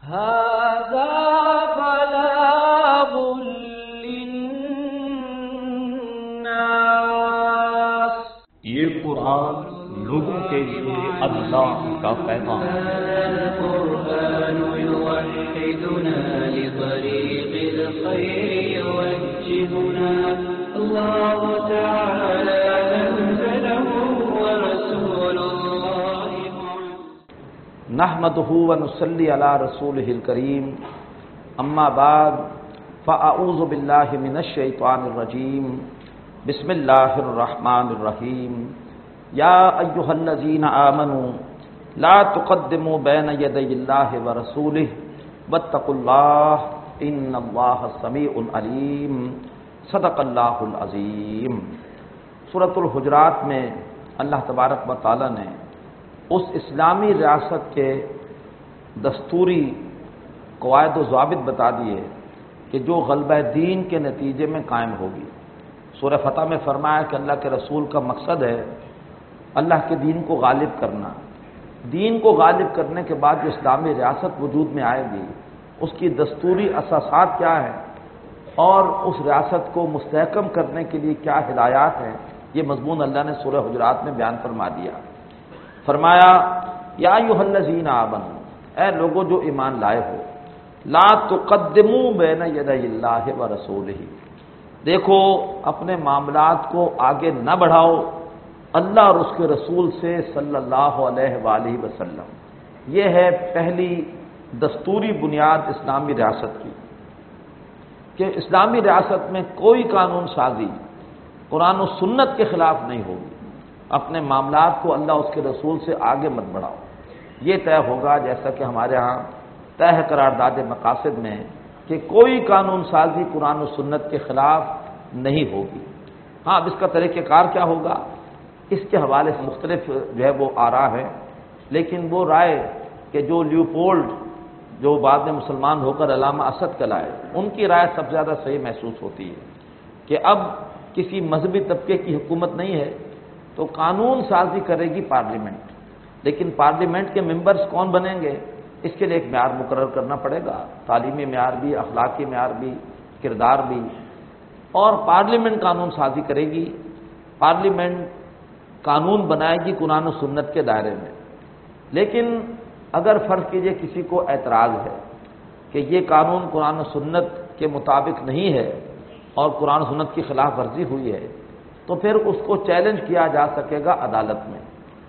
هذا بلاغ للناس، یہ قرآن لوگوں کے لیے اللہ کا پیغام ہے۔ القرآن يوحدنا لطريق الخير يوجهنا، الله تعالى أنزله ورسول الله نحمده ونصلي على رسوله الكريم، اما بعد فاعوذ بالله من الشيطان الرجيم، بسم الله الرحمن الرحيم، يا أيها الذين آمنوا لا تقدموا بين يدي الله ورسوله واتقوا الله إن الله سميع عليم، صدق اللہ العظیم۔ سورۃ الحجرات میں اللہ تبارک و تعالی نے اس اسلامی ریاست کے دستوری قواعد و ضوابط بتا دیے کہ جو غلبہ دین کے نتیجے میں قائم ہوگی۔ سورہ فتح میں فرمایا کہ اللہ کے رسول کا مقصد ہے اللہ کے دین کو غالب کرنا۔ دین کو غالب کرنے کے بعد جو اسلامی ریاست وجود میں آئے گی اس کی دستوری اساسات کیا ہیں اور اس ریاست کو مستحکم کرنے کے لیے کیا ہدایات ہیں، یہ مضمون اللہ نے سورہ حجرات میں بیان فرما دیا۔ فرمایا یا ایھا الذین آمنوا، اے لوگو جو ایمان لائے ہو، لا تقدموا بین یدی اللہ ورسولہ، دیکھو اپنے معاملات کو آگے نہ بڑھاؤ اللہ اور اس کے رسول سے صلی اللہ علیہ وآلہ وسلم۔ یہ ہے پہلی دستوری بنیاد اسلامی ریاست کی کہ اسلامی ریاست میں کوئی قانون سازی قرآن و سنت کے خلاف نہیں ہوگی۔ اپنے معاملات کو اللہ اس کے رسول سے آگے مت بڑھاؤ۔ یہ طے ہوگا جیسا کہ ہمارے ہاں طے ہے قرارداد مقاصد میں کہ کوئی قانون سازی قرآن و سنت کے خلاف نہیں ہوگی۔ ہاں اب اس کا طریقہ کار کیا ہوگا، اس کے حوالے سے مختلف جو ہے وہ آراء ہیں، لیکن وہ رائے کہ جو لیوپولڈ جو بعد میں مسلمان ہو کر علامہ اسد کہلائے، ان کی رائے سب سے زیادہ صحیح محسوس ہوتی ہے کہ اب کسی مذہبی طبقے کی حکومت نہیں ہے تو قانون سازی کرے گی پارلیمنٹ، لیکن پارلیمنٹ کے ممبرز کون بنیں گے اس کے لیے ایک معیار مقرر کرنا پڑے گا، تعلیمی معیار بھی، اخلاقی معیار بھی، کردار بھی، اور پارلیمنٹ قانون سازی کرے گی۔ پارلیمنٹ قانون بنائے گی قرآن و سنت کے دائرے میں، لیکن اگر فرض کیجئے کسی کو اعتراض ہے کہ یہ قانون قرآن و سنت کے مطابق نہیں ہے اور قرآن و سنت کی خلاف ورزی ہوئی ہے تو پھر اس کو چیلنج کیا جا سکے گا عدالت میں۔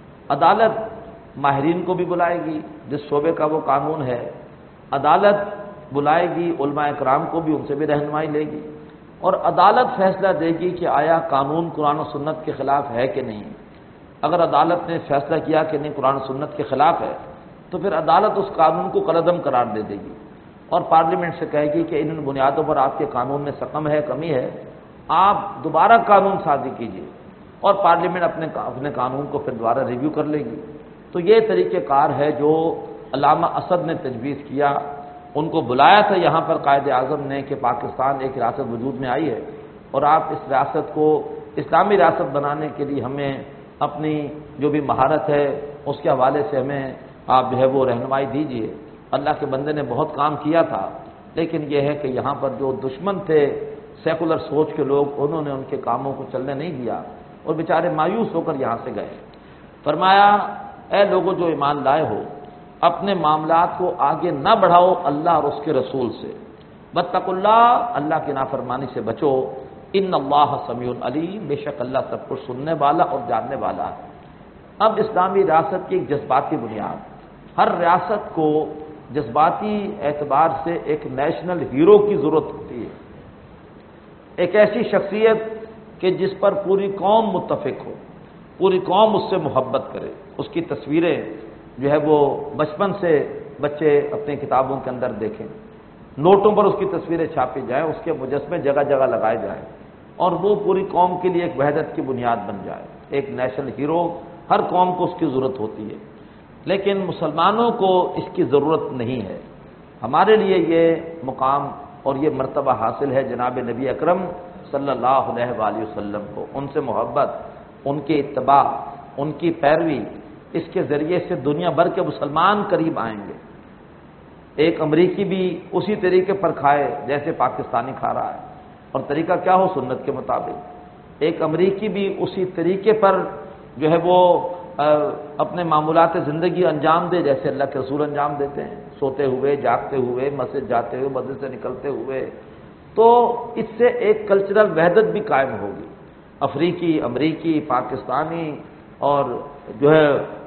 عدالت ماہرین کو بھی بلائے گی جس شعبے کا وہ قانون ہے، عدالت بلائے گی علماء کرام کو بھی، ان سے بھی رہنمائی لے گی، اور عدالت فیصلہ دے گی کہ آیا قانون قرآن و سنت کے خلاف ہے کہ نہیں۔ اگر عدالت نے فیصلہ کیا کہ نہیں قرآن و سنت کے خلاف ہے تو پھر عدالت اس قانون کو کالعدم قرار دے دے گی اور پارلیمنٹ سے کہے گی کہ ان بنیادوں پر آپ کے قانون میں سقم ہے، کمی ہے، آپ دوبارہ قانون سازی کیجیے، اور پارلیمنٹ اپنے قانون کو پھر دوبارہ ریویو کر لے گی۔ تو یہ طریقہ کار ہے جو علامہ اسد نے تجویز کیا، ان کو بلایا تھا یہاں پر قائد اعظم نے کہ پاکستان ایک ریاست وجود میں آئی ہے اور آپ اس ریاست کو اسلامی ریاست بنانے کے لیے ہمیں اپنی جو بھی مہارت ہے اس کے حوالے سے ہمیں آپ جو ہے وہ رہنمائی دیجیے۔ اللہ کے بندے نے بہت کام کیا تھا، لیکن یہ ہے کہ یہاں پر جو دشمن تھے سیکولر سوچ کے لوگ، انہوں نے ان کے کاموں کو چلنے نہیں دیا اور بیچارے مایوس ہو کر یہاں سے گئے۔ فرمایا اے لوگوں جو ایمان لائے ہو، اپنے معاملات کو آگے نہ بڑھاؤ اللہ اور اس کے رسول سے، واتقوا اللہ، اللہ کی نافرمانی سے بچو، ان اللہ سمیع علیم، بے شک اللہ سب کچھ سننے والا اور جاننے والا ہے۔ اب اسلامی ریاست کی ایک جذباتی بنیاد، ہر ریاست کو جذباتی اعتبار سے ایک نیشنل ہیرو کی ضرورت ہوتی ہے، ایک ایسی شخصیت کہ جس پر پوری قوم متفق ہو، پوری قوم اس سے محبت کرے، اس کی تصویریں جو ہے وہ بچپن سے بچے اپنی کتابوں کے اندر دیکھیں، نوٹوں پر اس کی تصویریں چھاپی جائیں، اس کے مجسمے جگہ جگہ لگائے جائیں، اور وہ پوری قوم کے لیے ایک وحدت کی بنیاد بن جائے، ایک نیشنل ہیرو ہر قوم کو اس کی ضرورت ہوتی ہے، لیکن مسلمانوں کو اس کی ضرورت نہیں ہے۔ ہمارے لیے یہ مقام اور یہ مرتبہ حاصل ہے جناب نبی اکرم صلی اللہ علیہ وآلہ وسلم کو، ان سے محبت، ان کی اتباع، ان کی پیروی، اس کے ذریعے سے دنیا بھر کے مسلمان قریب آئیں گے۔ ایک امریکی بھی اسی طریقے پر کھائے جیسے پاکستانی کھا رہا ہے، اور طریقہ کیا ہو؟ سنت کے مطابق۔ ایک امریکی بھی اسی طریقے پر جو ہے وہ اپنے معمولات زندگی انجام دے جیسے اللہ کے رسول انجام دیتے ہیں، سوتے ہوئے، جاگتے ہوئے، مسجد جاتے ہوئے، مسجد سے نکلتے ہوئے، تو اس سے ایک کلچرل وحدت بھی قائم ہوگی۔ افریقی، امریکی، پاکستانی اور جو ہے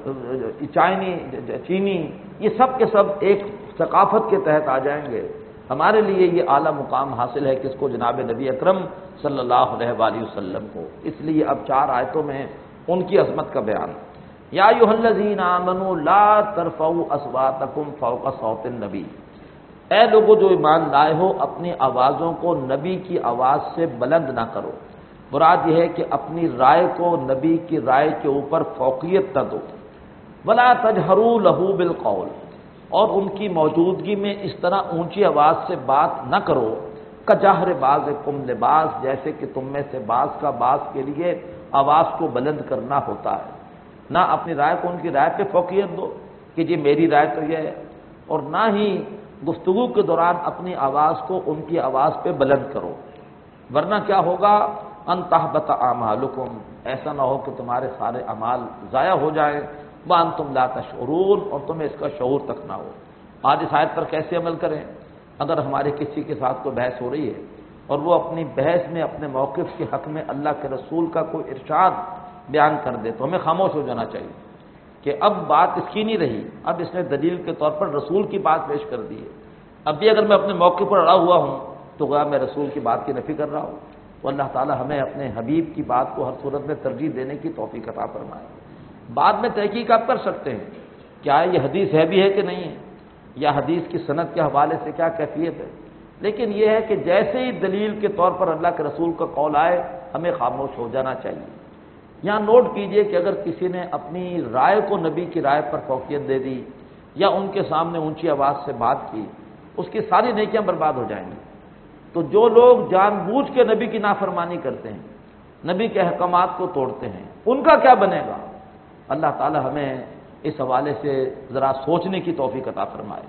چینی، یہ سب کے سب ایک ثقافت کے تحت آ جائیں گے۔ ہمارے لیے یہ اعلیٰ مقام حاصل ہے کس کو؟ جناب نبی اکرم صلی اللہ علیہ وآلہ وسلم کو۔ اس لیے اب 4 آیتوں میں ان کی عظمت کا بیان۔ یا ایھا الذین آمنوا لا ترفعوا اصواتکم فوق صوت النبی، اے لوگوں جو ایمان لائے ہو اپنی آوازوں کو نبی کی آواز سے بلند نہ کرو۔ مراد یہ ہے کہ اپنی رائے کو نبی کی رائے کے اوپر فوقیت نہ دو۔ ولا تجہروا لہ بالقول، اور ان کی موجودگی میں اس طرح اونچی آواز سے بات نہ کرو کجہر بعضکم لبعض، جیسے کہ تم میں سے بعض کا بعض کے لیے آواز کو بلند کرنا ہوتا ہے۔ نہ اپنی رائے کو ان کی رائے پہ فوقیت دو کہ جی میری رائے تو یہ ہے، اور نہ ہی گفتگو کے دوران اپنی آواز کو ان کی آواز پہ بلند کرو، ورنہ کیا ہوگا؟ ان تحبط اعمالکم، ایسا نہ ہو کہ تمہارے سارے اعمال ضائع ہو جائیں، وانتم لا تشعرون، اور تمہیں اس کا شعور تک نہ ہو۔ آج اس آیت پر کیسے عمل کریں؟ اگر ہمارے کسی کے ساتھ کوئی بحث ہو رہی ہے اور وہ اپنی بحث میں اپنے موقف کے حق میں اللہ کے رسول کا کوئی ارشاد بیان کر دے تو ہمیں خاموش ہو جانا چاہیے کہ اب بات اس کی نہیں رہی، اب اس نے دلیل کے طور پر رسول کی بات پیش کر دی ہے۔ اب بھی اگر میں اپنے موقف پر اڑا ہوا ہوں تو گویا میں رسول کی بات کی نفی کر رہا ہوں۔ تو اللہ تعالی ہمیں اپنے حبیب کی بات کو ہر صورت میں ترجیح دینے کی توفیق عطا فرمائے۔ بعد میں تحقیق آپ کر سکتے ہیں کیا یہ حدیث ہے بھی ہے کہ نہیں ہے، یا حدیث کی سند کے حوالے سے کیا کیفیت ہے، لیکن یہ ہے کہ جیسے ہی دلیل کے طور پر اللہ کے رسول کا قول آئے ہمیں خاموش ہو جانا چاہیے۔ یہاں نوٹ کیجئے کہ اگر کسی نے اپنی رائے کو نبی کی رائے پر فوقیت دے دی یا ان کے سامنے اونچی آواز سے بات کی، اس کی ساری نیکیاں برباد ہو جائیں گی۔ تو جو لوگ جان بوجھ کے نبی کی نافرمانی کرتے ہیں، نبی کے احکامات کو توڑتے ہیں، ان کا کیا بنے گا؟ اللہ تعالی ہمیں اس حوالے سے ذرا سوچنے کی توفیق عطا فرمائے۔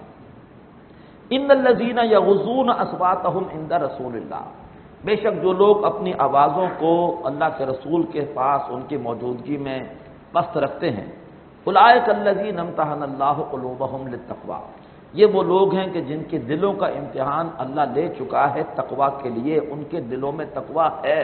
ان الذین یغضون اصواتهم عند رسول اللہ، بے شک جو لوگ اپنی آوازوں کو اللہ کے رسول کے پاس ان کی موجودگی میں پست رکھتے ہیں، اولئک الذین امتحن اللہ قلوبهم للتقوی، یہ وہ لوگ ہیں کہ جن کے دلوں کا امتحان اللہ لے چکا ہے تقوی کے لیے، ان کے دلوں میں تقوی ہے۔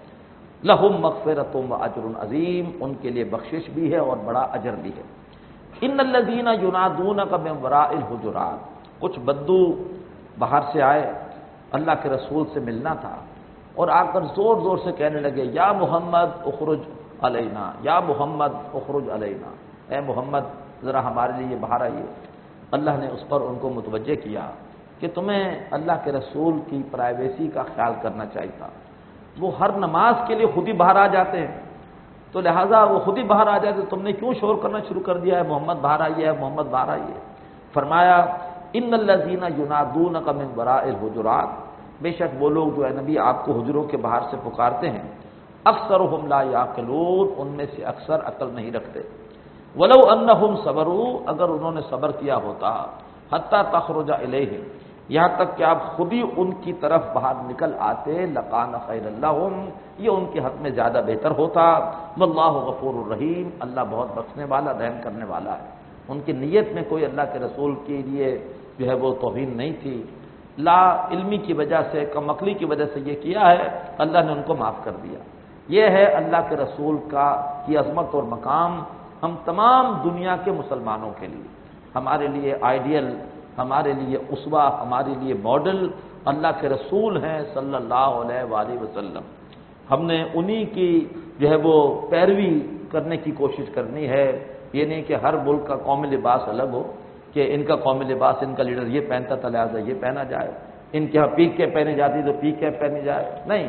لہم مغفرۃ واجر عظیم، ان کے لیے بخشش بھی ہے اور بڑا اجر بھی ہے۔ ان الذین ینادونک من وراء الحجرات، کچھ بدو باہر سے آئے، اللہ کے رسول سے ملنا تھا، اور آ کر زور زور سے کہنے لگے یا محمد اخرج علینا، یا محمد اخرج علینا، اے محمد ذرا ہمارے لیے باہر آئیے۔ اللہ نے اس پر ان کو متوجہ کیا کہ تمہیں اللہ کے رسول کی پرائیویسی کا خیال کرنا چاہیے تھا۔ وہ ہر نماز کے لیے خود ہی باہر آ جاتے ہیں، تو لہٰذا وہ خود ہی باہر آ جاتے، تم نے کیوں شور کرنا شروع کر دیا ہے محمد باہر آئیے، ہے محمد باہر آئیے؟ فرمایا ان الذین ینادونک من وراء الحجرات، بے شک وہ لوگ جو ہے نبی آپ کو حجروں کے باہر سے پکارتے ہیں، اکثرهم لا یعقلون، ان میں سے اکثر عقل نہیں رکھتے، ولو انہم صبروا، اگر انہوں نے صبر کیا ہوتا، حتی تخرج الیہم، یہاں تک کہ آپ خود ہی ان کی طرف باہر نکل آتے، لکان خیر لہم، یہ ان کے حق میں زیادہ بہتر ہوتا، واللہ غفور الرحیم، اللہ بہت بخشنے والا رحم کرنے والا ہے۔ ان کی نیت میں کوئی اللہ کے رسول کے لیے جو ہے وہ توہین نہیں تھی، لا علمی کی وجہ سے، کم عقلی کی وجہ سے یہ کیا ہے، اللہ نے ان کو معاف کر دیا۔ یہ ہے اللہ کے رسول کی عظمت اور مقام ہم تمام دنیا کے مسلمانوں کے لیے، ہمارے لیے آئیڈیل، ہمارے لیے اسوہ، ہمارے لیے ماڈل اللہ کے رسول ہیں صلی اللہ علیہ وآلہ وسلم۔ ہم نے انہی کی جو ہے وہ پیروی کرنے کی کوشش کرنی ہے، یہ نہیں کہ ہر ملک کا قومی لباس الگ ہو، کہ ان کا قومی لباس، ان کا لیڈر یہ پہنتا تھا لہٰذا یہ پہنا جائے، ان کے یہاں پیک کیپ پہنی جاتی تو پیک کیپ پہنی جائے، نہیں،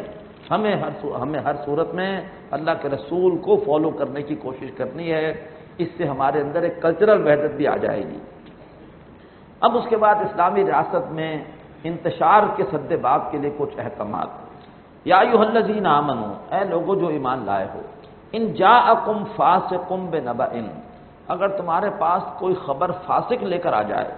ہمیں ہر صورت میں اللہ کے رسول کو فالو کرنے کی کوشش کرنی ہے، اس سے ہمارے اندر ایک کلچرل وحدت بھی آ جائے گی۔ اب اس کے بعد اسلامی ریاست میں انتشار کے سد باب کے لیے کچھ احکامات۔ یا ایھا الذین آمنوا، اے لوگوں جو ایمان لائے ہو، ان جاءکم فاسق بنبأ، اگر تمہارے پاس کوئی خبر فاسق لے کر آ جائے،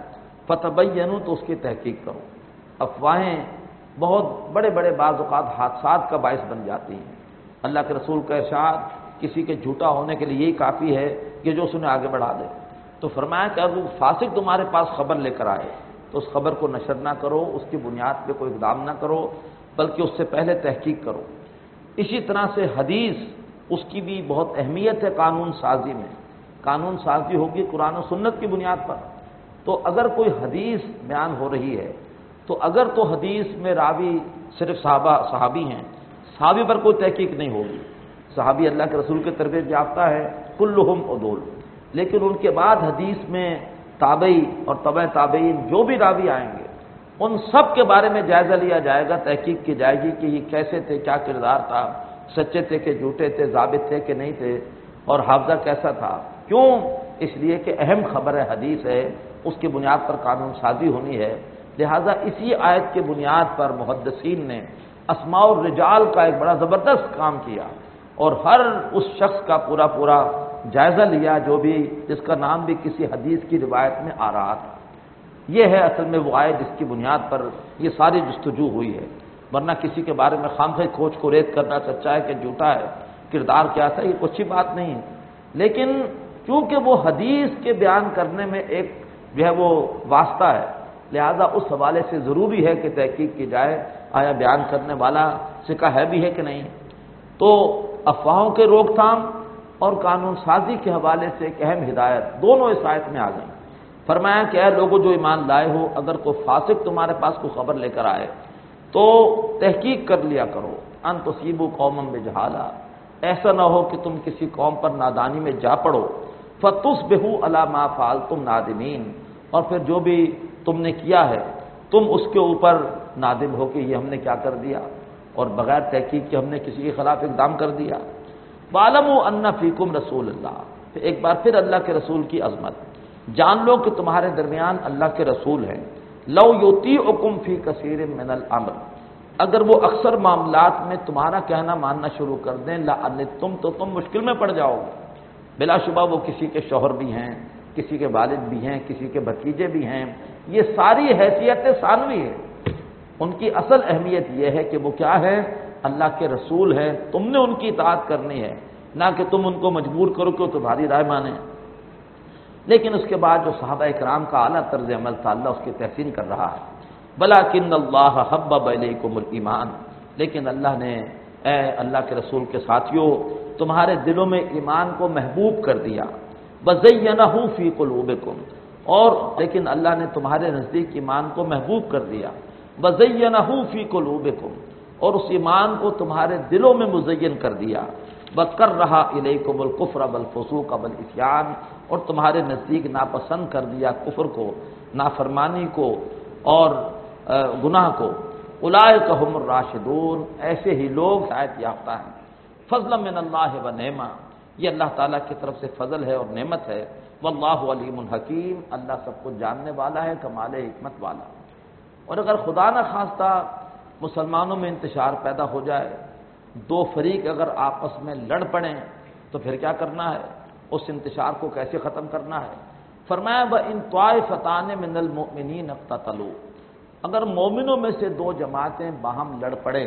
فتبینوا تو اس کی تحقیق کرو۔ افواہیں بہت بڑے بڑے بعض اوقات حادثات کا باعث بن جاتی ہیں۔ اللہ کے رسول کا ارشاد کسی کے جھوٹا ہونے کے لیے یہی کافی ہے کہ جو اس نے آگے بڑھا دے۔ تو فرمایا کہ اگر وہ فاسق تمہارے پاس خبر لے کر آئے تو اس خبر کو نشر نہ کرو، اس کی بنیاد پہ کوئی اقدام نہ کرو، بلکہ اس سے پہلے تحقیق کرو۔ اسی طرح سے حدیث، اس کی بھی بہت اہمیت ہے قانون سازی میں۔ قانون سازی ہوگی قرآن و سنت کی بنیاد پر۔ تو اگر کوئی حدیث بیان ہو رہی ہے تو اگر تو حدیث میں راوی صرف صحابی ہیں، صحابی پر کوئی تحقیق نہیں ہوگی، صحابی اللہ کے رسول کے تربیت یافتہ ہے، کلہم عدول، لیکن ان کے بعد حدیث میں تابعی اور تبع تابعین جو بھی راوی آئیں گے ان سب کے بارے میں جائزہ لیا جائے گا، تحقیق کی جائے گی کہ یہ کیسے تھے، کیا کردار تھا، سچے تھے کہ جھوٹے تھے، ضابط تھے کہ نہیں تھے، اور حافظہ کیسا تھا۔ کیوں؟ اس لیے کہ اہم خبر ہے، حدیث ہے، اس کی بنیاد پر قانون سازی ہونی ہے۔ لہذا اسی آیت کی بنیاد پر محدثین نے اسماء الرجال کا ایک بڑا زبردست کام کیا اور ہر اس شخص کا پورا جائزہ لیا جو بھی جس کا نام بھی کسی حدیث کی روایت میں آ رہا تھا۔ یہ ہے اصل میں وہ آیت جس کی بنیاد پر یہ ساری جستجو ہوئی ہے، ورنہ کسی کے بارے میں خامخواہ کھوج کو ریت کرنا، سچا ہے کہ جھوٹا ہے، کردار کیا تھا، یہ کوئی اچھی بات نہیں ہے۔ لیکن چونکہ وہ حدیث کے بیان کرنے میں ایک جو ہے وہ واسطہ ہے، لہذا اس حوالے سے ضروری ہے کہ تحقیق کی جائے آیا بیان کرنے والا سکہ ہے بھی ہے کہ نہیں۔ تو افواہوں کے روک تھام اور قانون سازی کے حوالے سے ایک اہم ہدایت دونوں اس آیت میں آ گئی۔ فرمایا کہ اے لوگو جو ایمان لائے ہو، اگر کوئی فاسق تمہارے پاس کوئی خبر لے کر آئے تو تحقیق کر لیا کرو، ان تصیبوا قوما بجہالہ، ایسا نہ ہو کہ تم کسی قوم پر نادانی میں جا پڑو، فتصبحوا علی ما فعلتم نادمین، اور پھر جو بھی تم نے کیا ہے تم اس کے اوپر نادم ہو کہ یہ ہم نے کیا کر دیا، اور بغیر تحقیق کے ہم نے کسی کے خلاف اقدام کر دیا۔ وَاعْلَمُوا أَنَّ فِيكُمْ رَسُولَ اللَّهِ، پھر ایک بار پھر اللہ کے رسول کی عظمت، جان لو کہ تمہارے درمیان اللہ کے رسول ہیں۔ لَوْ يُطِيعُكُمْ فِي كَثِيرٍ مِّنَ الْأَمْرِ، اگر وہ اکثر معاملات میں تمہارا کہنا ماننا شروع کر دیں، لَأَنِتُّمْ، تو تم مشکل میں پڑ جاؤ گے۔ بلا شبہ وہ کسی کے شوہر بھی ہیں، کسی کے والد بھی ہیں، کسی کے بھتیجے بھی ہیں، یہ ساری حیثیتیں ثانوی ہیں، ان کی اصل اہمیت یہ ہے کہ وہ کیا ہے، اللہ کے رسول ہیں، تم نے ان کی اطاعت کرنی ہے، نہ کہ تم ان کو مجبور کرو کہ وہ تمہاری رائے مانیں۔ لیکن اس کے بعد جو صحابہ اکرام کا اعلیٰ طرز عمل تھا، اللہ اس کی تحسین کر رہا ہے۔ بلاکن اللہ حبب الیکم الایمان، لیکن اللہ نے اے اللہ کے رسول کے ساتھیوں تمہارے دلوں میں ایمان کو محبوب کر دیا، وزینہ فی قلوبکم، اور لیکن اللہ نے تمہارے نزدیک ایمان کو محبوب کر دیا، وزینہ فی قلوبکم، اور اس ایمان کو تمہارے دلوں میں مزین کر دیا، وکرہ الیکم الکفر والفسوق والعصیان، اور تمہارے نزدیک ناپسند کر دیا کفر کو، نافرمانی کو اور گناہ کو۔ اولئک هم الراشدون، ایسے ہی لوگ ہدایت یافتہ ہیں۔ فضلا من اللہ و نعمہ، یہ اللہ تعالیٰ کی طرف سے فضل ہے اور نعمت ہے۔ واللہ علیم حکیم، اللہ سب کو جاننے والا ہے، کمال حکمت والا۔ اور اگر خدا نہ خواستہ مسلمانوں میں انتشار پیدا ہو جائے، دو فریق اگر آپس میں لڑ پڑیں تو پھر کیا کرنا ہے، اس انتشار کو کیسے ختم کرنا ہے؟ فرمایا وَإِن طَائِفَتَانِ مِنَ الْمُؤْمِنِينَ اقْتَتَلُوا، اگر مومنوں میں سے دو جماعتیں باہم لڑ پڑیں،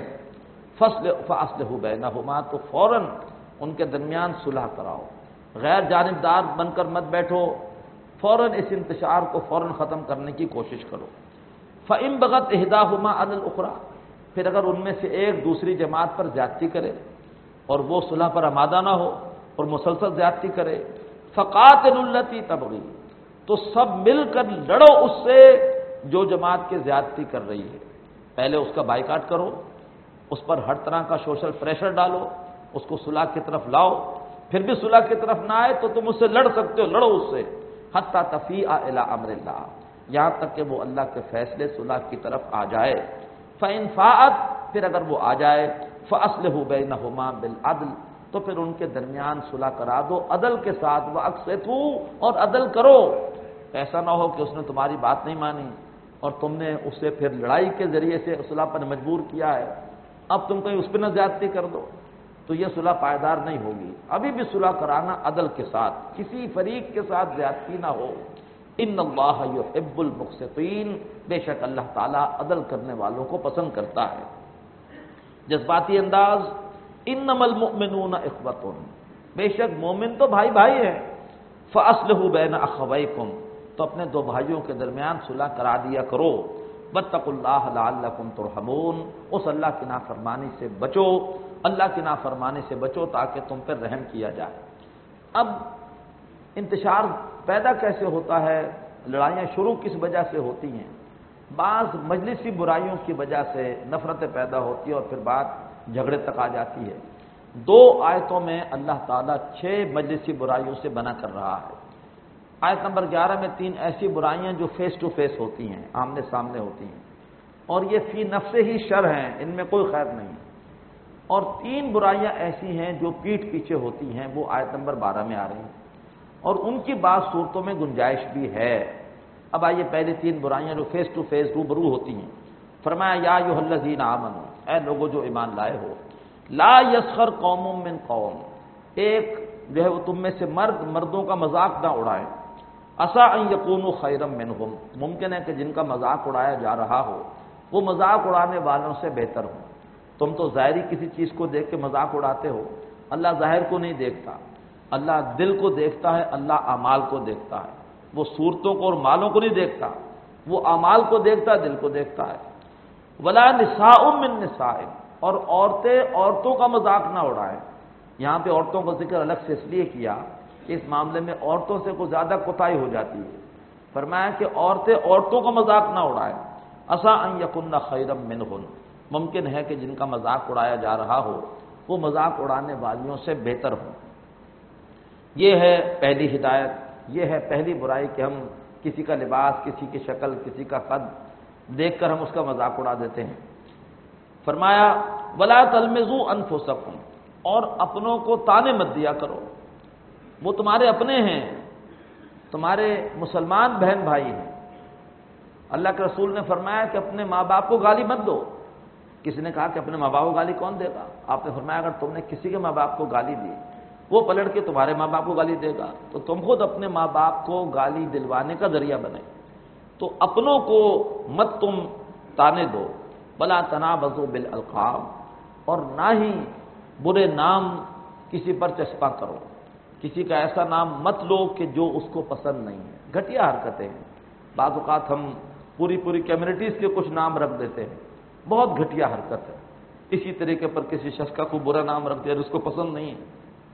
فَأَصْلِحُوا بَيْنَهُمَا، تو فوراً ان کے درمیان صلح کراؤ، غیر جانبدار بن کر مت بیٹھو، فوراً اس انتشار کو فوراً ختم کرنے کی کوشش کرو۔ فَإِن بَغَتْ إِحْدَاهُمَا عَلَى الْأُخْرَى، پھر اگر ان میں سے ایک دوسری جماعت پر زیادتی کرے اور وہ صلح پر آمادہ نہ ہو اور مسلسل زیادتی کرے، فَقَاتِلُوا الَّتِي تَبْغِي، تو سب مل کر لڑو اس سے جو جماعت کی زیادتی کر رہی ہے، پہلے اس کا بائیکاٹ کرو، اس پر ہر طرح کا سوشل پریشر ڈالو، اس کو صلح کی طرف لاؤ، پھر بھی صلح کی طرف نہ آئے تو تم اس سے لڑ سکتے ہو، لڑو اس سے، حتی تفیء الی امر اللہ، یہاں تک کہ وہ اللہ کے فیصلے صلح کی طرف آ جائے۔ فإن فاءت، پھر اگر وہ آ جائے، فاصلحوا بینہما بالعدل، تو پھر ان کے درمیان صلح کرا دو عدل کے ساتھ، واقسطوا، اور عدل کرو، ایسا نہ ہو کہ اس نے تمہاری بات نہیں مانی اور تم نے اسے پھر لڑائی کے ذریعے سے صلح پر مجبور کیا ہے، اب تم کہیں اس پہ نہ زیادتی کر دو، تو یہ صلح پائیدار نہیں ہوگی۔ ابھی بھی صلح کرانا عدل کے ساتھ، کسی فریق کے ساتھ زیادتی نہ ہو، ان اللہ یحب المقسطین، بے شک اللہ تعالیٰ عدل کرنے والوں کو پسند کرتا ہے۔ جذباتی انداز، انما المؤمنون اخوۃ، بے شک مومن تو بھائی بھائی ہیں، فاصلحوا بین اخویکم، تو اپنے دو بھائیوں کے درمیان صلح کرا دیا کرو، واتقوا اللہ لعلکم ترحمون، اس اللہ کی نافرمانی سے بچو، اللہ کی نافرمانی سے بچو تاکہ تم پر رحم کیا جائے۔ اب انتشار پیدا کیسے ہوتا ہے، لڑائیاں شروع کس وجہ سے ہوتی ہیں؟ بعض مجلسی برائیوں کی وجہ سے نفرتیں پیدا ہوتی ہیں اور پھر بات جھگڑے تک آ جاتی ہے۔ 2 آیتوں میں اللہ تعالیٰ 6 مجلسی برائیوں سے منع کر رہا ہے۔ آیت نمبر 11 میں 3 ایسی برائیاں جو فیس ٹو فیس ہوتی ہیں، آمنے سامنے ہوتی ہیں، اور یہ فی نفس ہی شر ہیں، ان میں کوئی خیر نہیں۔ اور 3 برائیاں ایسی ہیں جو پیٹھ پیچھے ہوتی ہیں، وہ آیت نمبر 12 میں آ رہی ہیں، اور ان کی بعض صورتوں میں گنجائش بھی ہے۔ اب آئیے پہلی 3 برائیاں جو فیس ٹو فیس روبرو ہوتی ہیں۔ فرمایا یا ایھا الذین آمنوا، اے لوگوں جو ایمان لائے ہو، لا یسخر قوم من قوم، ایک جو ہے وہ تم میں سے مرد مردوں کا مذاق نہ اڑائیں، عسیٰ ان یکونوا خیرا منہم، ممکن ہے کہ جن کا مذاق اڑایا جا رہا ہو وہ مذاق اڑانے والوں سے بہتر ہو۔ تم تو ظاہری کسی چیز کو دیکھ کے مذاق اڑاتے ہو، اللہ ظاہر کو نہیں دیکھتا، اللہ دل کو دیکھتا ہے، اللہ اعمال کو دیکھتا ہے، وہ صورتوں کو اور مالوں کو نہیں دیکھتا، وہ اعمال کو دیکھتا ہے، دل کو دیکھتا ہے۔ ولا نساء من نساء، اور عورتیں عورتوں کا مذاق نہ اڑائیں۔ یہاں پہ عورتوں کا ذکر الگ سے اس لیے کیا کہ اس معاملے میں عورتوں سے کوئی زیادہ کوتاہی ہو جاتی ہے۔ فرمایا کہ عورتیں عورتوں کا مذاق نہ اڑائیں، عسیٰ ان یکن خیرا منہن، ممکن ہے کہ جن کا مذاق اڑایا جا رہا ہو وہ مذاق اڑانے والیوں سے بہتر ہوں۔ یہ ہے پہلی ہدایت، یہ ہے پہلی برائی کہ ہم کسی کا لباس، کسی کی شکل، کسی کا قد دیکھ کر ہم اس کا مذاق اڑا دیتے ہیں۔ فرمایا ولا تلمزوا انفسکم، اور اپنوں کو تانے مت دیا کرو، وہ تمہارے اپنے ہیں، تمہارے مسلمان بہن بھائی ہیں۔ اللہ کے رسول نے فرمایا کہ اپنے ماں باپ کو گالی مت دو۔ کسی نے کہا کہ اپنے ماں باپ کو گالی کون دے گا؟ آپ نے فرمایا اگر تم نے کسی کے ماں باپ کو گالی دی، وہ پلٹ کے تمہارے ماں باپ کو گالی دے گا، تو تم خود اپنے ماں باپ کو گالی دلوانے کا ذریعہ بنے۔ تو اپنوں کو مت تم تانے دو، ولا تنابزوا بالالقاب، اور نہ ہی برے نام کسی پر چسپاں کرو، کسی کا ایسا نام مت لو کہ جو اس کو پسند نہیں ہے۔ گھٹیا حرکتیں ہیں، بعض اوقات ہم پوری کمیونٹیز کے کچھ نام رکھ دیتے ہیں، بہت گھٹیا حرکت ہے۔ اسی طریقے پر کسی شخص کا کوئی برا نام رکھ دیا جس کو پسند نہیں ہے۔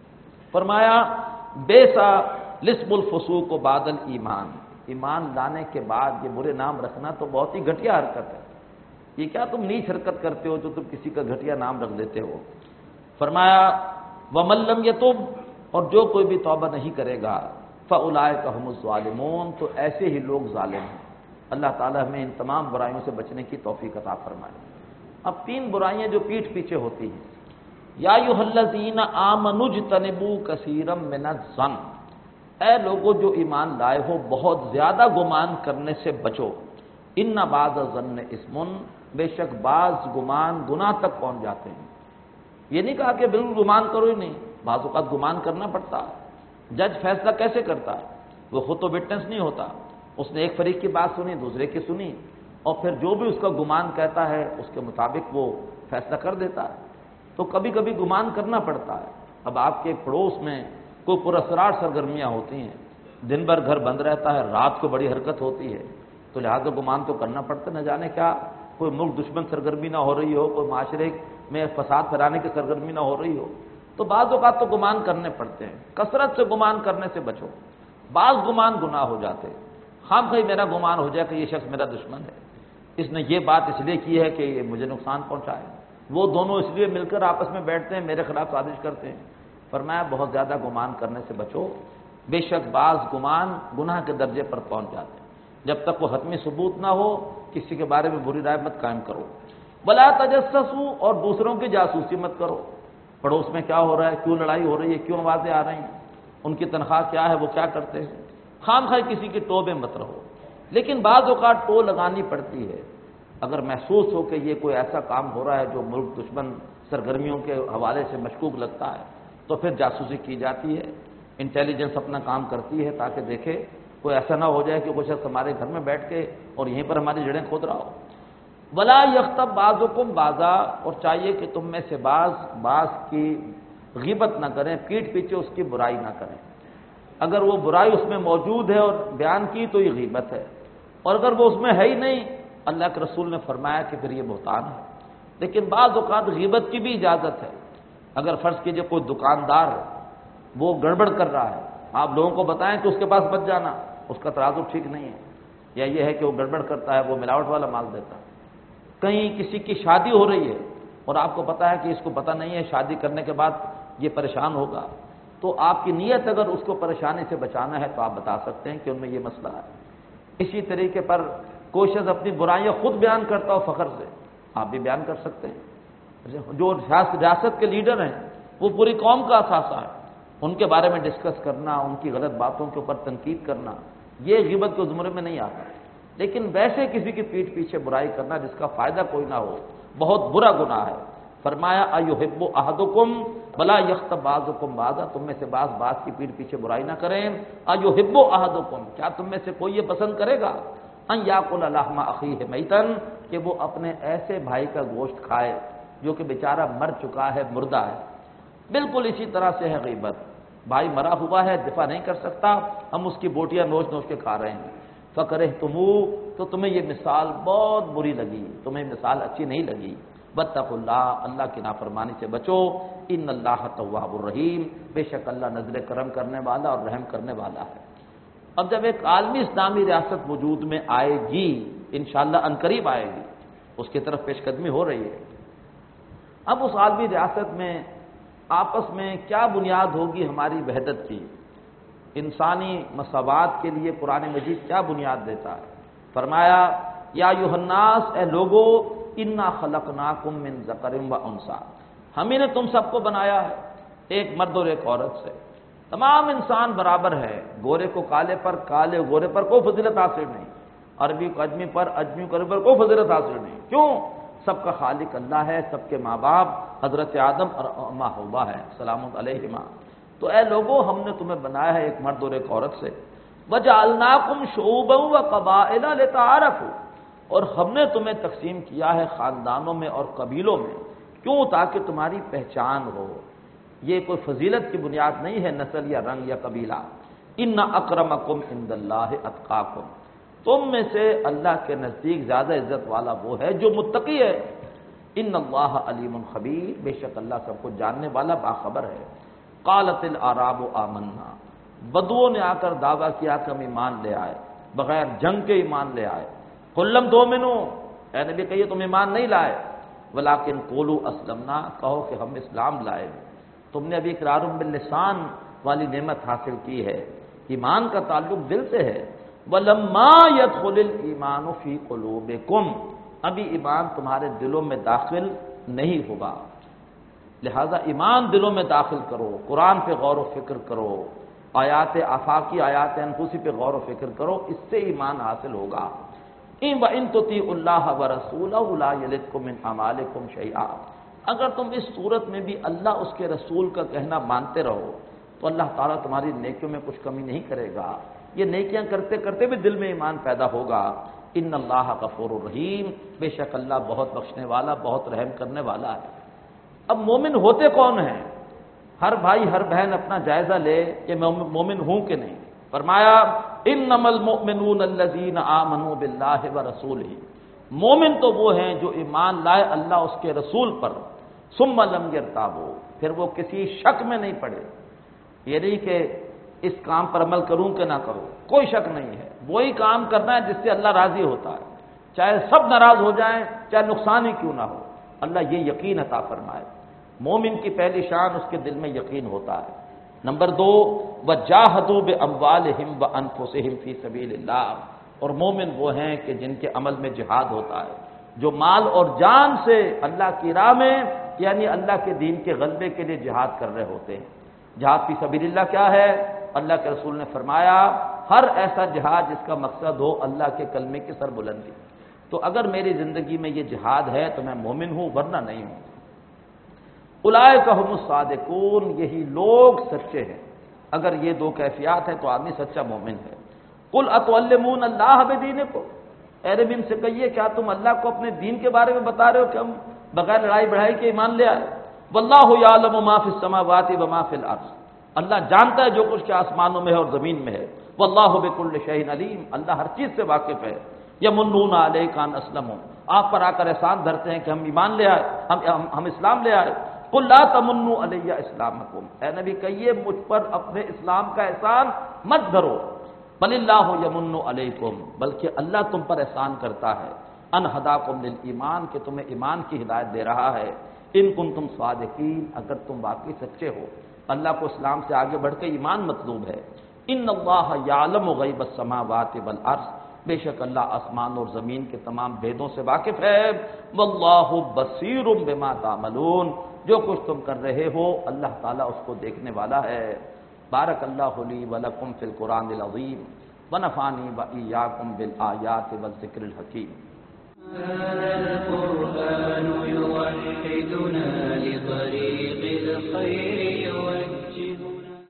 فرمایا بیسا لسم الفسوق بعد الایمان، ایمان لانے کے بعد یہ برے نام رکھنا تو بہت ہی گھٹیا حرکت ہے۔ یہ کیا تم نیچ حرکت کرتے ہو جو تم کسی کا گھٹیا نام رکھ دیتے ہو؟ فرمایا ومن لم یتب، اور جو کوئی بھی توبہ نہیں کرے گا، فاولئک هم الظالمون، تو ایسے ہی لوگ ظالم ہیں۔ اللہ تعالیٰ ہمیں ان تمام برائیوں سے بچنے کی توفیق عطا فرمائے۔ اب 3 برائیاں جو پیٹھ پیچھے ہوتی ہیں۔ یا ایھا الذین آمنوا اجتنبوا کثیرا من الظن، اے لوگوں جو ایمان لائے ہو بہت زیادہ گمان کرنے سے بچو، ان بعض الظن اثم، بے شک بعض گمان گناہ تک پہنچ جاتے ہیں۔ یہ نہیں کہا کہ بالکل گمان کرو ہی نہیں، بعض اوقات گمان کرنا پڑتا ہے۔ جج فیصلہ کیسے کرتا ہے؟ وہ خود تو وٹنس نہیں ہوتا، اس نے ایک فریق کی بات سنی، دوسرے کی سنی، اور پھر جو بھی اس کا گمان کہتا ہے اس کے مطابق وہ فیصلہ کر دیتا ہے۔ تو کبھی کبھی گمان کرنا پڑتا ہے۔ اب آپ کے پڑوس میں کوئی پراسرار سرگرمیاں ہوتی ہیں، دن بھر گھر بند رہتا ہے، رات کو بڑی حرکت ہوتی ہے، تو لہٰذا گمان تو کرنا پڑتا ہے، نہ جانے کیا کوئی ملک دشمن سرگرمی نہ ہو رہی ہو، کوئی معاشرے میں فساد پھیلانے کی سرگرمی نہ ہو رہی ہو، تو بعض اوقات تو گمان کرنے پڑتے ہیں۔ کثرت سے گمان کرنے سے بچو، بعض گمان گناہ ہو جاتے ہیں۔ خام خواہ میرا گمان ہو جائے کہ یہ شخص میرا دشمن ہے، اس نے یہ بات اس لیے کی ہے کہ یہ مجھے نقصان پہنچائے، وہ دونوں اس لیے مل کر آپس میں بیٹھتے ہیں، میرے خلاف سازش کرتے ہیں۔ فرمایا بہت زیادہ گمان کرنے سے بچو، بے شک بعض گمان گناہ کے درجے پر پہنچ جاتے ہیں۔ جب تک وہ حتمی ثبوت نہ ہو کسی کے بارے میں بری رائے مت قائم کرو۔ ولا تجسسوا، اور دوسروں کی جاسوسی مت کرو، پڑوس میں کیا ہو رہا ہے، کیوں لڑائی ہو رہی ہے، کیوں آوازیں آ رہی ہیں، ان کی تنخواہ کیا ہے، وہ کیا کرتے ہیں، خام خواہ کسی کی ٹو میں مت رہو۔ لیکن بعض اوقات ٹو لگانی پڑتی ہے، اگر محسوس ہو کہ یہ کوئی ایسا کام ہو رہا ہے جو ملک دشمن سرگرمیوں کے حوالے سے مشکوک لگتا ہے، تو پھر جاسوسی کی جاتی ہے، انٹیلیجنس اپنا کام کرتی ہے تاکہ دیکھے کوئی ایسا نہ ہو جائے کہ کوئی شخص ہمارے گھر میں بیٹھ کے اور یہیں پر ہماری جڑیں کھود رہا ہو۔ ولا یغتب بعضکم بعضا، اور چاہیے کہ تم میں سے بعض کی غیبت نہ کریں، پیٹھ پیچھے اس کی برائی نہ کریں۔ اگر وہ برائی اس میں موجود ہے اور بیان کی تو یہ غیبت ہے، اور اگر وہ اس میں ہے ہی نہیں، اللہ کے رسول نے فرمایا کہ پھر یہ بہتان ہے۔ لیکن بعض اوقات غیبت کی بھی اجازت ہے۔ اگر فرض کیجئے کوئی دکاندار وہ گڑبڑ کر رہا ہے، آپ لوگوں کو بتائیں کہ اس کے پاس مت جانا، اس کا ترازو ٹھیک نہیں ہے، یا یہ ہے کہ وہ گڑبڑ کرتا ہے، وہ ملاوٹ والا مال دیتا ہے۔ کہیں کسی کی شادی ہو رہی ہے اور آپ کو پتا ہے کہ اس کو پتہ نہیں ہے شادی کرنے کے بعد یہ پریشان ہوگا، تو آپ کی نیت اگر اس کو پریشانی سے بچانا ہے تو آپ بتا سکتے ہیں کہ ان میں یہ مسئلہ ہے۔ اسی طریقے پر کوئی شخص اپنی برائیاں خود بیان کرتا ہو فخر سے، آپ بھی بیان کر سکتے ہیں۔ جو ریاست کے لیڈر ہیں وہ پوری قوم کا اثاثہ ہے، ان کے بارے میں ڈسکس کرنا، ان کی غلط باتوں کے اوپر تنقید کرنا، یہ غیبت کے زمرے میں نہیں آتا۔ لیکن ویسے کسی کی پیٹھ پیچھے برائی کرنا جس کا فائدہ کوئی نہ ہو، بہت برا گناہ ہے۔ فرمایا ایحب احدکم ولا یغتب بعضکم بعضا، تم میں سے بعض کی پیٹھ پیچھے برائی نہ کریں۔ ایحب احدکم، کیا تم میں سے کوئی یہ پسند کرے گا ان یاکل لحم اخیہ میتا، کہ وہ اپنے ایسے بھائی کا گوشت کھائے جو کہ بیچارہ مر چکا ہے، مردہ ہے۔ بالکل اسی طرح سے ہے غیبت، بھائی مرا ہوا ہے، دفاع نہیں کر سکتا، ہم اس کی بوٹیاں نوچ کے کھا رہے ہیں۔ فکرہتموہ، تو تمہیں یہ مثال بہت بری لگی، تمہیں مثال اچھی نہیں لگی۔ واتقوا اللہ، اللہ کی نافرمانی سے بچو۔ ان اللہ تواب الرحیم، بے شک اللہ نظر کرم کرنے والا اور رحم کرنے والا ہے۔ اب جب ایک عالمی اسلامی ریاست وجود میں آئے گی، انشاءاللہ عنقریب آئے گی، اس کی طرف پیش قدمی ہو رہی ہے۔ اب اس عالمی ریاست میں آپس میں کیا بنیاد ہوگی ہماری وحدت کی؟ انسانی مساوات کے لیے قرآن مجید کیا بنیاد دیتا ہے؟ فرمایا یا ایھا الناس، اے لوگو، انا خلقناکم من ذکر و انثی، ہم ہی نے تم سب کو بنایا ہے ایک مرد اور ایک عورت سے۔ تمام انسان برابر ہے، گورے کو کالے پر، کالے گورے پر کوئی فضیلت حاصل نہیں، عربی کو اجمی پر، اجمی کو عربی پر کوئی فضیلت حاصل نہیں۔ کیوں؟ سب کا خالق اللہ ہے، سب کے ماں باپ حضرت آدم اور اماں حوا ہے سلام علیہما۔ تو اے لوگو، ہم نے تمہیں بنایا ہے ایک مرد اور ایک عورت سے۔ وجعلناکم شعوبا وقبائل لتعارفوا، اور ہم نے تمہیں تقسیم کیا ہے خاندانوں میں اور قبیلوں میں، کیوں؟ تاکہ تمہاری پہچان ہو۔ یہ کوئی فضیلت کی بنیاد نہیں ہے، نسل یا رنگ یا قبیلہ۔ ان اکرمکم عند اللہ اتقاکم، تم میں سے اللہ کے نزدیک زیادہ عزت والا وہ ہے جو متقی ہے۔ ان اللہ علیم خبیر، بے شک اللہ سب کو جاننے والا باخبر ہے۔ قالت الاعراب آمنا، بدوؤں نے آ کر دعویٰ کیا کہ ہم ایمان لے آئے، بغیر جنگ کے ایمان لے آئے۔ قل لم تؤمنوا، اے نبی کہیے تم ایمان نہیں لائے، ولکن قولوا اسلمنا، کہو کہ ہم اسلام لائے۔ تم نے ابھی اقرار باللسان والی نعمت حاصل کی ہے، ایمان کا تعلق دل سے ہے۔ ولما يدخل الايمان في قلوبكم، ابھی ایمان تمہارے دلوں میں داخل نہیں ہوگا، لہذا ایمان دلوں میں داخل کرو، قرآن پہ غور و فکر کرو، آیات آفاقی، آیات انفسی پہ غور و فکر کرو، اس سے ایمان حاصل ہوگا۔ ان وان تطیعوا اللہ ورسولہ لا یلدکم من اعمالکم شیئا، اگر تم اس صورت میں بھی اللہ اس کے رسول کا کہنا مانتے رہو تو اللہ تعالیٰ تمہاری نیکیوں میں کچھ کمی نہیں کرے گا، یہ نیکیاں کرتے کرتے بھی دل میں ایمان پیدا ہوگا۔ ان اللہ غفور الرحیم، بے شک اللہ بہت بخشنے والا، بہت رحم کرنے والا ہے۔ اب مومن ہوتے کون ہیں؟ ہر بھائی ہر بہن اپنا جائزہ لے کہ میں مومن ہوں کہ نہیں۔ فرمایا انما المؤمنون الذین آمنوا باللہ ورسولہ، مومن تو وہ ہیں جو ایمان لائے اللہ اس کے رسول پر، ثم لم یرتابوا، پھر وہ کسی شک میں نہیں پڑے، یہ نہیں کہ اس کام پر عمل کروں کہ نہ کروں، کوئی شک نہیں ہے، وہی کام کرنا ہے جس سے اللہ راضی ہوتا ہے، چاہے سب ناراض ہو جائیں، چاہے نقصان ہی کیوں نہ ہو، اللہ یہ یقین عطا فرمائے۔ مومن کی پہلی شان اس کے دل میں یقین ہوتا ہے۔ نمبر 2، وجاہدوا باموالہم وانفسہم فی سبیل اللہ، اور مومن وہ ہیں کہ جن کے عمل میں جہاد ہوتا ہے، جو مال اور جان سے اللہ کی راہ میں، یعنی اللہ کے دین کے غلبے کے لیے جہاد کر رہے ہوتے ہیں۔ جہاد فی سبیل اللہ کیا ہے؟ اللہ کے رسول نے فرمایا ہر ایسا جہاد جس کا مقصد ہو اللہ کے کلمے کی سربلندی۔ تو اگر میری زندگی میں یہ جہاد ہے تو میں مومن ہوں، ورنہ نہیں ہوں۔ اولئک هم الصادقون، یہی لوگ سچے ہیں۔ اگر یہ دو کیفیات ہیں تو آدمی سچا مومن ہے۔ قل اتعلمون اللہ بدینکم، اے نبی ان سے کہیے کیا تم اللہ کو اپنے دین کے بارے میں بتا رہے ہو کہ ہم بغیر لڑائی بڑھائی کے ایمان لے آئے؟ واللہ یعلم ما فی السماوات وما فی الارض، اللہ جانتا ہے جو کچھ کہ آسمانوں میں ہے اور زمین میں ہے۔ واللہ بکل شیء علیم، اللہ ہر چیز سے واقف ہے۔ یمنون علیک ان اسلموا، آپ پر آ کر احسان دھرتے ہیں کہ ہم ایمان لے آئے، ہم اسلام لے آئے۔ قل لا تمنوا علی اسلامکم، اے نبی کہیے مجھ پر اپنے اسلام کا احسان مت دھرو، بل اللہ یمن علیکم، بلکہ اللہ تم پر احسان کرتا ہے، ان ہداکم للایمان، کہ تمہیں ایمان کی ہدایت دے رہا ہے، ان کنتم صادقین، اگر تم واقعی سچے ہو۔ اللہ کو اسلام سے آگے بڑھ کے ایمان مطلوب ہے۔ ان اللہ یعلم غیب السماوات والارض، بے شک اللہ آسمان اور زمین کے تمام بھیدوں سے واقف ہے۔ واللہ بصیر بما تعملون، جو کچھ تم کر رہے ہو اللہ تعالیٰ اس کو دیکھنے والا ہے۔ بارک اللہ لی ولکم فی القرآن العظیم ونفعنی وإیاکم بالآیات والذکر الحکیم۔ هذا القرآن يوحدنا لطريق الخير